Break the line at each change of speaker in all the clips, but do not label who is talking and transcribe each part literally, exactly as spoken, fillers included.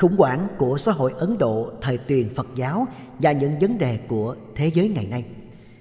khủng hoảng của xã hội Ấn Độ thời tiền Phật giáo và những vấn đề của thế giới ngày nay.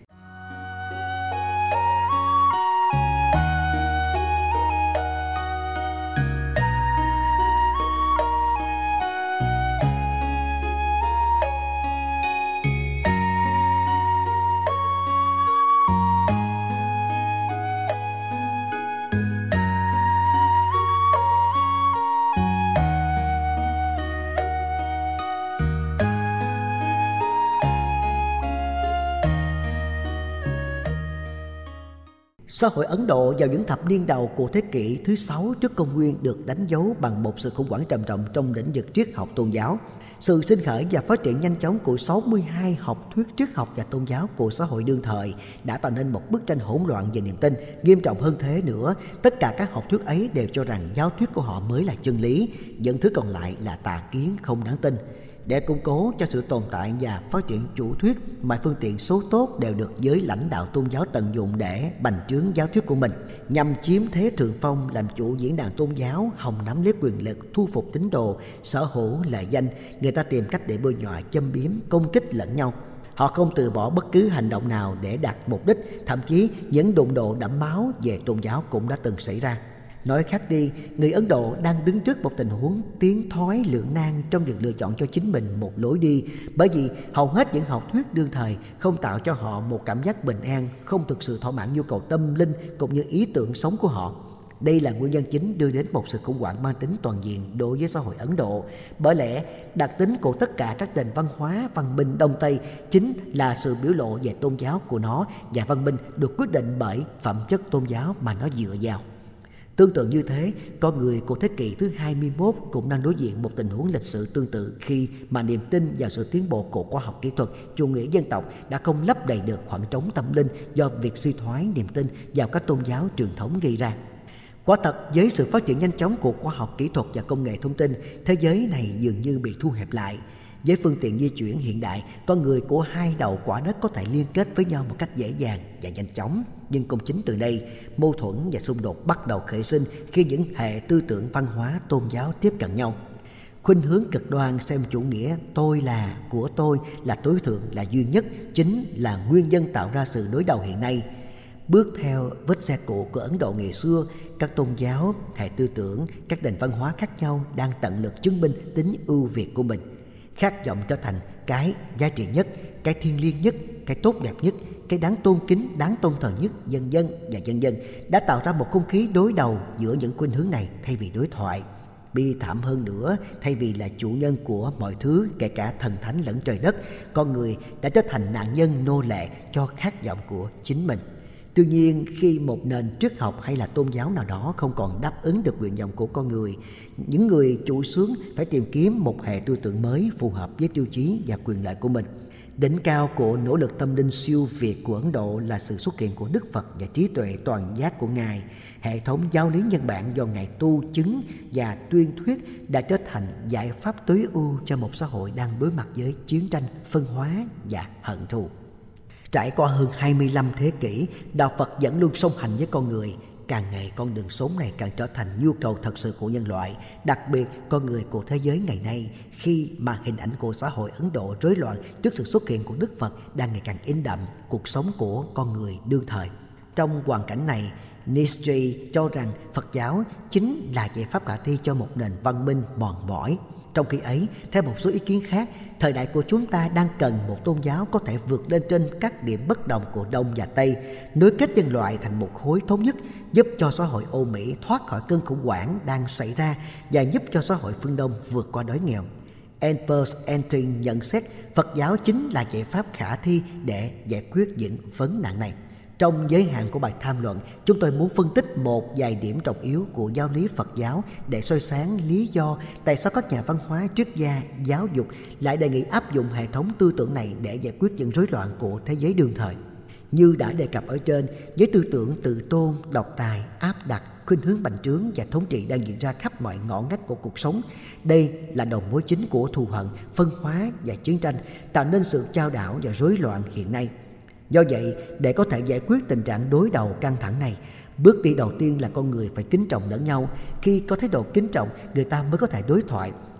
Xã hội Ấn Độ vào những thập niên đầu của thế kỷ thứ sáu trước công nguyên được đánh dấu bằng một sự khủng hoảng trầm trọng trong lĩnh vực triết học tôn giáo. Sự sinh khởi và phát triển nhanh chóng của sáu mươi hai học thuyết triết học và tôn giáo của xã hội đương thời đã tạo nên một bức tranh hỗn loạn về niềm tin. Nghiêm trọng hơn thế nữa, tất cả các học thuyết ấy đều cho rằng giáo thuyết của họ mới là chân lý, những thứ còn lại là tà kiến không đáng tin. Để củng cố cho sự tồn tại và phát triển chủ thuyết, mọi phương tiện số tốt đều được giới lãnh đạo tôn giáo tận dụng để bành trướng giáo thuyết của mình. Nhằm chiếm thế thượng phong, làm chủ diễn đàn tôn giáo, hòng nắm lấy quyền lực, thu phục tín đồ, sở hữu lợi danh, người ta tìm cách để bôi nhọ, châm biếm, công kích lẫn nhau. Họ không từ bỏ bất cứ hành động nào để đạt mục đích, thậm chí những đụng độ đẫm máu về tôn giáo cũng đã từng xảy ra. Nói khác đi, người Ấn Độ đang đứng trước một tình huống tiến thoái lưỡng nan trong việc lựa chọn cho chính mình một lối đi, bởi vì hầu hết những học thuyết đương thời không tạo cho họ một cảm giác bình an, không thực sự thỏa mãn nhu cầu tâm linh cũng như ý tưởng sống của họ. Đây là nguyên nhân chính đưa đến một sự khủng hoảng mang tính toàn diện đối với xã hội Ấn Độ. Bởi lẽ, đặc tính của tất cả các nền văn hóa, văn minh Đông Tây chính là sự biểu lộ về tôn giáo của nó, và văn minh được quyết định bởi phẩm chất tôn giáo mà nó dựa vào. Tương tự như thế, con người của thế kỷ thứ hai mươi mốt cũng đang đối diện một tình huống lịch sử tương tự khi mà niềm tin vào sự tiến bộ của khoa học kỹ thuật, chủ nghĩa dân tộc đã không lấp đầy được khoảng trống tâm linh do việc suy thoái niềm tin vào các tôn giáo truyền thống gây ra. Quả thật, với sự phát triển nhanh chóng của khoa học kỹ thuật và công nghệ thông tin, thế giới này dường như bị thu hẹp lại. Với phương tiện di chuyển hiện đại, con người của hai đầu quả đất có thể liên kết với nhau một cách dễ dàng và nhanh chóng. Nhưng cũng chính từ đây, mâu thuẫn và xung đột bắt đầu khởi sinh khi những hệ tư tưởng văn hóa tôn giáo tiếp cận nhau. Khuynh hướng cực đoan xem chủ nghĩa tôi là, của tôi là tối thượng, là duy nhất, chính là nguyên nhân tạo ra sự đối đầu hiện nay. Bước theo vết xe cộ của Ấn Độ ngày xưa, các tôn giáo, hệ tư tưởng, các nền văn hóa khác nhau đang tận lực chứng minh tính ưu việt của mình, khát vọng trở thành cái giá trị nhất, cái thiêng liêng nhất, cái tốt đẹp nhất, cái đáng tôn kính, đáng tôn thờ nhất, vân vân và vân vân, đã tạo ra một không khí đối đầu giữa những khuynh hướng này thay vì đối thoại. Bi thảm hơn nữa, thay vì là chủ nhân của mọi thứ, kể cả thần thánh lẫn trời đất, con người đã trở thành nạn nhân nô lệ cho khát vọng của chính mình. Tuy nhiên, khi một nền triết học hay là tôn giáo nào đó không còn đáp ứng được nguyện vọng của con người, những người chủ xướng phải tìm kiếm một hệ tư tưởng mới phù hợp với tiêu chí và quyền lợi của mình. Đỉnh cao của nỗ lực tâm linh siêu việt của Ấn Độ là sự xuất hiện của Đức Phật và trí tuệ toàn giác của Ngài. Hệ thống giáo lý nhân bản do Ngài tu chứng và tuyên thuyết đã trở thành giải pháp tối ưu cho một xã hội đang đối mặt với chiến tranh, phân hóa và hận thù. Trải qua hơn hai mươi lăm thế kỷ, đạo Phật vẫn luôn song hành với con người. Càng ngày con đường sống này càng trở thành nhu cầu thật sự của nhân loại, đặc biệt con người của thế giới ngày nay, khi mà hình ảnh của xã hội Ấn Độ rối loạn trước sự xuất hiện của Đức Phật đang ngày càng in đậm cuộc sống của con người đương thời. Trong hoàn cảnh này, Nietzsche cho rằng Phật giáo chính là giải pháp khả thi cho một nền văn minh mòn mỏi. Trong khi ấy, theo một số ý kiến khác, thời đại của chúng ta đang cần một tôn giáo có thể vượt lên trên các điểm bất đồng của Đông và Tây, nối kết nhân loại thành một khối thống nhất, giúp cho xã hội Âu Mỹ thoát khỏi cơn khủng hoảng đang xảy ra và giúp cho xã hội phương Đông vượt qua đói nghèo. Albert Einstein nhận xét Phật giáo chính là giải pháp khả thi để giải quyết những vấn nạn này. Trong giới hạn của bài tham luận, chúng tôi muốn phân tích một vài điểm trọng yếu của giáo lý Phật giáo để soi sáng lý do tại sao các nhà văn hóa, triết gia, giáo dục lại đề nghị áp dụng hệ thống tư tưởng này để giải quyết những rối loạn của thế giới đương thời. Như đã đề cập ở trên, với tư tưởng tự tôn, độc tài, áp đặt, khuynh hướng bành trướng và thống trị đang diễn ra khắp mọi ngõ ngách của cuộc sống. Đây là đầu mối chính của thù hận, phân hóa và chiến tranh, tạo nên sự chao đảo và rối loạn hiện nay. Do vậy, để có thể giải quyết tình trạng đối đầu căng thẳng này, bước đi đầu tiên là con người phải kính trọng lẫn nhau. Khi có thái độ kính trọng, người ta mới có thể đối thoại.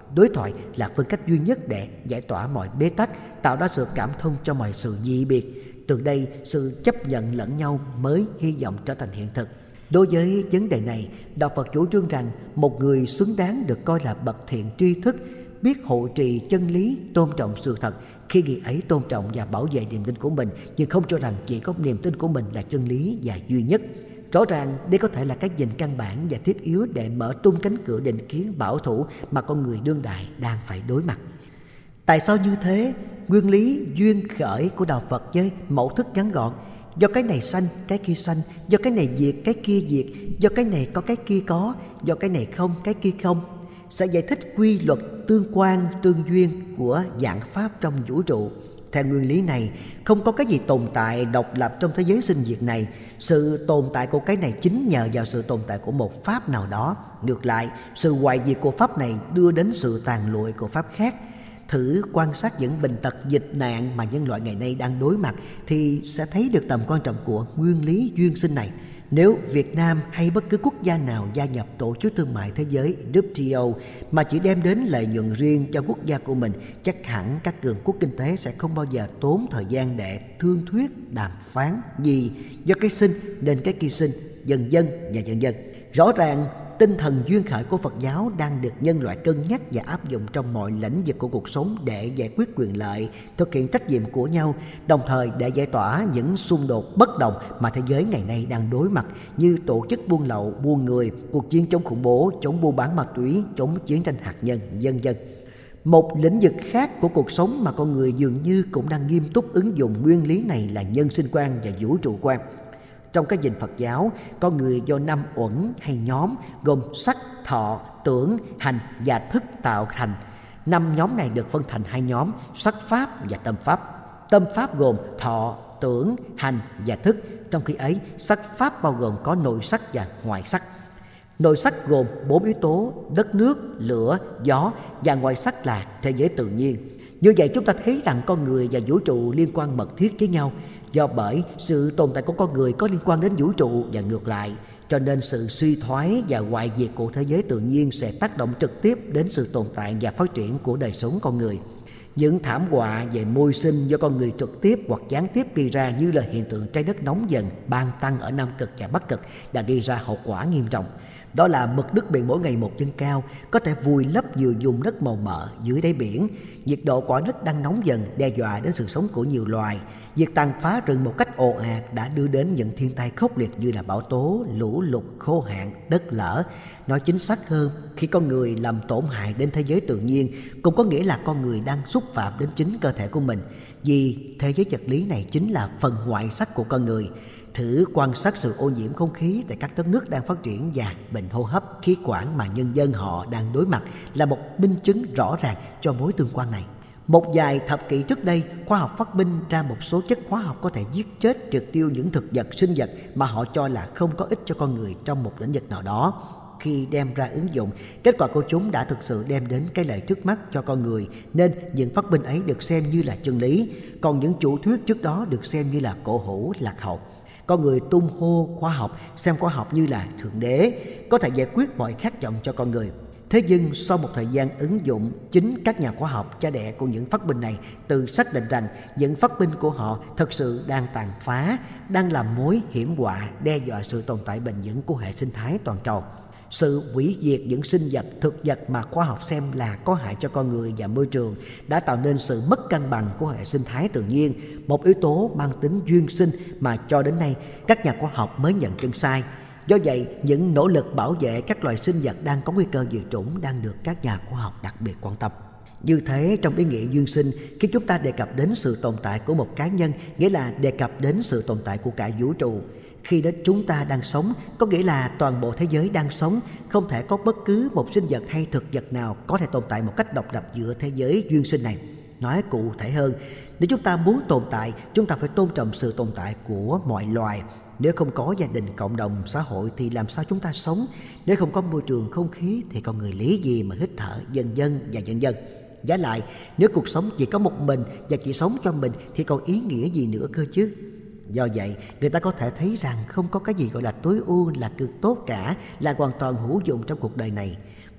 Đối thoại là phương cách duy nhất để giải tỏa mọi bế tắc, tạo ra sự cảm thông cho mọi sự dị biệt. Từ đây, sự chấp nhận lẫn nhau mới hy vọng trở thành hiện thực. Đối với vấn đề này, Đạo Phật chủ trương rằng một người xứng đáng được coi là bậc thiện tri thức, biết hộ trì chân lý, tôn trọng sự thật. Khi người ấy tôn trọng và bảo vệ niềm tin của mình, nhưng không cho rằng chỉ có niềm tin của mình là chân lý và duy nhất. Rõ ràng đây có thể là cái nhìn căn bản và thiết yếu để mở tung cánh cửa định kiến bảo thủ mà con người đương đại đang phải đối mặt. Tại sao như thế? Nguyên lý duyên khởi của Đạo Phật với mẫu thức ngắn gọn: do cái này sanh, cái kia sanh; do cái này diệt, cái kia diệt; do cái này có, cái kia có; do cái này không, cái kia không, sẽ giải thích quy luật tương quan tương duyên của vạn pháp trong vũ trụ. Theo nguyên lý này, không có cái gì tồn tại độc lập trong thế giới sinh diệt này. Sự tồn tại của cái này chính nhờ vào sự tồn tại của một pháp nào đó. Ngược lại, sự hoại diệt của pháp này đưa đến sự tàn lụi của pháp khác. Thử quan sát những bệnh tật dịch nạn mà nhân loại ngày nay đang đối mặt thì sẽ thấy được tầm quan trọng của nguyên lý duyên sinh này. Nếu Việt Nam hay bất cứ quốc gia nào gia nhập Tổ chức Thương mại Thế giới W T O mà chỉ đem đến lợi nhuận riêng cho quốc gia của mình, chắc hẳn các cường quốc kinh tế sẽ không bao giờ tốn thời gian để thương thuyết, đàm phán. Vì do cái sinh nên cái kia sinh, dần dần và dần dần. Rõ ràng, tinh thần duyên khởi của Phật giáo đang được nhân loại cân nhắc và áp dụng trong mọi lĩnh vực của cuộc sống để giải quyết quyền lợi, thực hiện trách nhiệm của nhau, đồng thời để giải tỏa những xung đột bất đồng mà thế giới ngày nay đang đối mặt, như tổ chức buôn lậu, buôn người, cuộc chiến chống khủng bố, chống buôn bán ma túy, chống chiến tranh hạt nhân, vân vân. Một lĩnh vực khác của cuộc sống mà con người dường như cũng đang nghiêm túc ứng dụng nguyên lý này là nhân sinh quan và vũ trụ quan. Trong cái nhìn Phật giáo, con người do năm uẩn hay nhóm gồm sắc, thọ, tưởng, hành và thức tạo thành. Năm nhóm này được phân thành hai nhóm: sắc pháp và tâm pháp. Tâm pháp gồm thọ, tưởng, hành và thức. Trong khi ấy, sắc pháp bao gồm có nội sắc và ngoại sắc. Nội sắc gồm bốn yếu tố: đất, nước, lửa, gió, và ngoại sắc là thế giới tự nhiên. Như vậy, chúng ta thấy rằng con người và vũ trụ liên quan mật thiết với nhau. Do bởi sự tồn tại của con người có liên quan đến vũ trụ và ngược lại, cho nên sự suy thoái và hoại diệt của thế giới tự nhiên sẽ tác động trực tiếp đến sự tồn tại và phát triển của đời sống con người. Những thảm họa về môi sinh do con người trực tiếp hoặc gián tiếp gây ra, như là hiện tượng trái đất nóng dần, ban tăng ở Nam Cực và Bắc Cực, đã gây ra hậu quả nghiêm trọng. Đó là mực nước biển mỗi ngày một dâng cao, có thể vùi lấp nhiều vùng đất màu mỡ dưới đáy biển. Nhiệt độ quả đất đang nóng dần, đe dọa đến sự sống của nhiều loài. Việc tàn phá rừng một cách ồ ạt đã đưa đến những thiên tai khốc liệt như là bão tố, lũ lụt, khô hạn, đất lở. Nói chính xác hơn, khi con người làm tổn hại đến thế giới tự nhiên, cũng có nghĩa là con người đang xúc phạm đến chính cơ thể của mình, vì thế giới vật lý này chính là phần ngoại sắc của con người. Thử quan sát sự ô nhiễm không khí tại các đất nước đang phát triển và bệnh hô hấp, khí quản mà nhân dân họ đang đối mặt là một minh chứng rõ ràng cho mối tương quan này. Một vài thập kỷ trước đây, khoa học phát minh ra một số chất hóa học có thể giết chết triệt tiêu những thực vật, sinh vật mà họ cho là không có ích cho con người trong một lĩnh vực nào đó. Khi đem ra ứng dụng, kết quả của chúng đã thực sự đem đến cái lợi trước mắt cho con người, nên những phát minh ấy được xem như là chân lý, còn những chủ thuyết trước đó được xem như là cổ hủ, lạc hậu. Con người tung hô khoa học, xem khoa học như là thượng đế, có thể giải quyết mọi khát vọng cho con người. Thế nhưng sau một thời gian ứng dụng, chính các nhà khoa học cha đẻ của những phát minh này tự xác định rằng những phát minh của họ thật sự đang tàn phá, đang làm mối hiểm họa đe dọa sự tồn tại bền vững của hệ sinh thái toàn cầu. Sự hủy diệt những sinh vật, thực vật mà khoa học xem là có hại cho con người và môi trường đã tạo nên sự mất cân bằng của hệ sinh thái tự nhiên, một yếu tố mang tính duyên sinh mà cho đến nay các nhà khoa học mới nhận chân sai. Do vậy, những nỗ lực bảo vệ các loài sinh vật đang có nguy cơ diệt chủng đang được các nhà khoa học đặc biệt quan tâm. Như thế, trong ý nghĩa duyên sinh, khi chúng ta đề cập đến sự tồn tại của một cá nhân, nghĩa là đề cập đến sự tồn tại của cả vũ trụ. Khi đó chúng ta đang sống, có nghĩa là toàn bộ thế giới đang sống, không thể có bất cứ một sinh vật hay thực vật nào có thể tồn tại một cách độc lập giữa thế giới duyên sinh này. Nói cụ thể hơn, nếu chúng ta muốn tồn tại, chúng ta phải tôn trọng sự tồn tại của mọi loài. Nếu không có gia đình, cộng đồng, xã hội thì làm sao chúng ta sống? Nếu không có môi trường, không khí thì con người lý gì mà hít thở, vân vân và vân vân. Giả lại, nếu cuộc sống chỉ có một mình và chỉ sống cho mình thì còn ý nghĩa gì nữa cơ chứ? Do vậy, người ta có thể thấy rằng không có cái gì gọi là tối ưu, là cực tốt cả, là hoàn toàn hữu dụng trong cuộc đời này.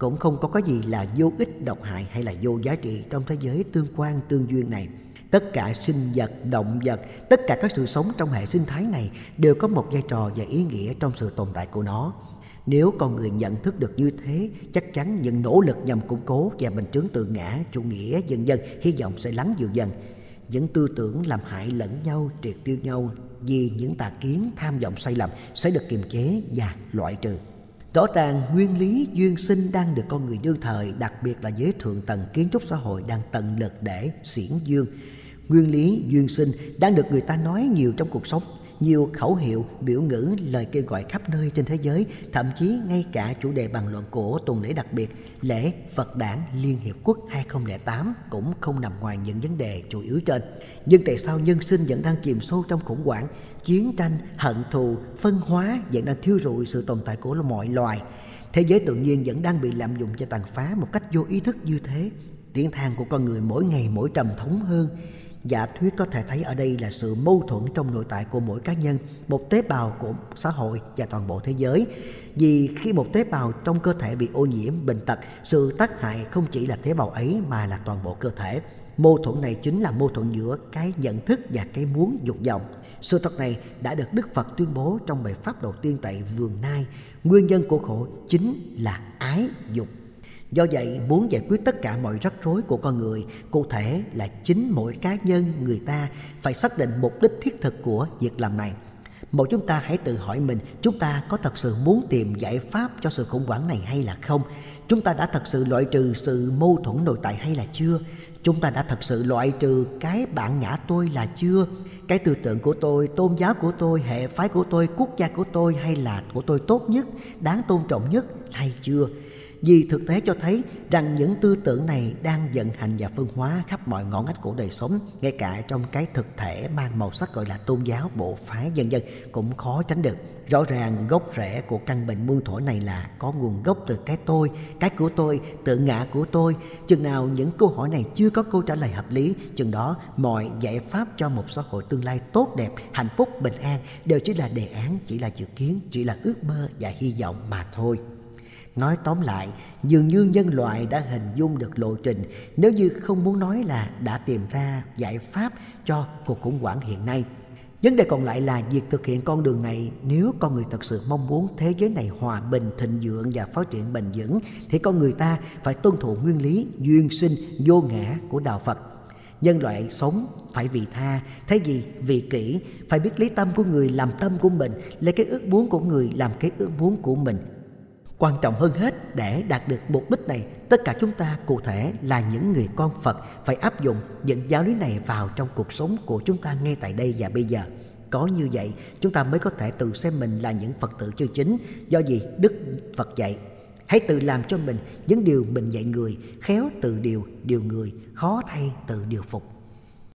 cũng không có cái gì là vô ích, độc hại hay là vô giá trị trong thế giới tương quan tương duyên này. Tất cả sinh vật, động vật, tất cả các sự sống trong hệ sinh thái này đều có một vai trò và ý nghĩa trong sự tồn tại của nó. Nếu con người nhận thức được như thế, chắc chắn những nỗ lực nhằm củng cố và bình chứng tự ngã, chủ nghĩa dần dần hy vọng sẽ lắng dịu dần. Những tư tưởng làm hại lẫn nhau, triệt tiêu nhau vì những tà kiến, tham vọng sai lầm sẽ được kiềm chế và loại trừ. Rõ ràng nguyên lý duyên sinh đang được con người đương thời, đặc biệt là giới thượng tầng kiến trúc xã hội đang tận lực để xiển dương. Nguyên lý duyên sinh đang được người ta nói nhiều trong cuộc sống. Nhiều khẩu hiệu, biểu ngữ, lời kêu gọi khắp nơi trên thế giới, thậm chí ngay cả chủ đề bàn luận của tuần lễ đặc biệt lễ Phật Đản Liên Hiệp Quốc hai không không tám cũng không nằm ngoài những vấn đề chủ yếu trên. Nhưng tại sao nhân sinh vẫn đang chìm sâu trong khủng hoảng, chiến tranh, hận thù, phân hóa vẫn đang thiêu rụi sự tồn tại của mọi loài? Thế giới tự nhiên vẫn đang bị lạm dụng và tàn phá một cách vô ý thức như thế. Tiếng than của con người mỗi ngày mỗi trầm thống hơn. Giả thuyết có thể thấy ở đây là sự mâu thuẫn trong nội tại của mỗi cá nhân, một tế bào của xã hội và toàn bộ thế giới. Vì khi một tế bào trong cơ thể bị ô nhiễm, bệnh tật, sự tác hại không chỉ là tế bào ấy mà là toàn bộ cơ thể. Mâu thuẫn này chính là mâu thuẫn giữa cái nhận thức và cái muốn dục vọng. Sự thật này đã được Đức Phật tuyên bố trong bài pháp đầu tiên tại Vườn Nai. Nguyên nhân của khổ chính là ái dục. Do vậy, muốn giải quyết tất cả mọi rắc rối của con người, cụ thể là chính mỗi cá nhân người ta phải xác định mục đích thiết thực của việc làm này. Một chúng ta hãy tự hỏi mình, chúng ta có thật sự muốn tìm giải pháp cho sự khủng hoảng này hay là không? Chúng ta đã thật sự loại trừ sự mâu thuẫn nội tại hay là chưa? Chúng ta đã thật sự loại trừ cái bản ngã tôi là chưa? Cái tư tưởng của tôi, tôn giáo của tôi, hệ phái của tôi, quốc gia của tôi hay là của tôi tốt nhất, đáng tôn trọng nhất hay chưa? Vì thực tế cho thấy rằng những tư tưởng này đang vận hành và phân hóa khắp mọi ngõ ngách của đời sống, ngay cả trong cái thực thể mang màu sắc gọi là tôn giáo, bộ phái vân vân cũng khó tránh được. Rõ ràng gốc rễ của căn bệnh muôn thuở này là có nguồn gốc từ cái tôi, cái của tôi, tự ngã của tôi. Chừng nào những câu hỏi này chưa có câu trả lời hợp lý, chừng đó mọi giải pháp cho một xã hội tương lai tốt đẹp, hạnh phúc, bình an đều chỉ là đề án, chỉ là dự kiến, chỉ là ước mơ và hy vọng mà thôi. Nói tóm lại, dường như nhân loại đã hình dung được lộ trình, nếu như không muốn nói là đã tìm ra giải pháp cho cuộc khủng hoảng hiện nay. Vấn đề còn lại là việc thực hiện con đường này. Nếu con người thật sự mong muốn thế giới này hòa bình, thịnh vượng và phát triển bền vững, thì con người ta phải tuân thủ nguyên lý duyên sinh vô ngã của Đạo Phật. Nhân loại sống phải vị tha, thay vì vị kỷ, phải biết lấy tâm của người làm tâm của mình, lấy cái ước muốn của người làm cái ước muốn của mình. Quan trọng hơn hết, để đạt được mục đích này, tất cả chúng ta cụ thể là những người con Phật phải áp dụng những giáo lý này vào trong cuộc sống của chúng ta ngay tại đây và bây giờ. Có như vậy, chúng ta mới có thể tự xem mình là những Phật tử chân chính. Do gì Đức Phật dạy, hãy tự làm cho mình những điều mình dạy người, khéo tự điều điều người, khó thay tự điều phục.